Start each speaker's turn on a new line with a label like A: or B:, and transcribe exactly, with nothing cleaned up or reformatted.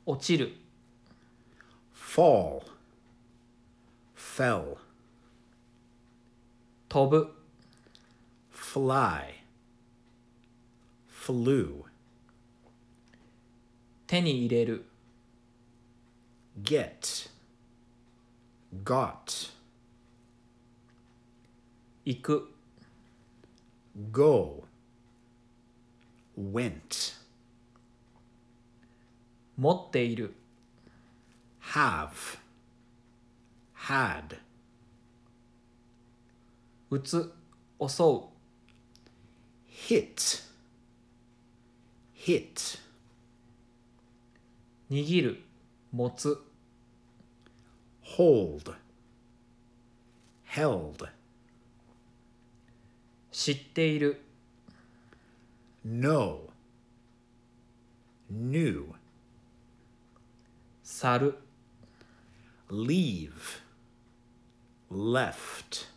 A: 落ちる
B: fall, fell,
A: 飛ぶ
B: fly, flew,
A: 手に入れる
B: get, got,
A: 行く
B: go, went,
A: 持っている
B: have, had,
A: 撃つ襲う
B: hit, hit,
A: 握る持つ
B: hold, held,
A: 知っている
B: know, knew,
A: 去る
B: leave, left.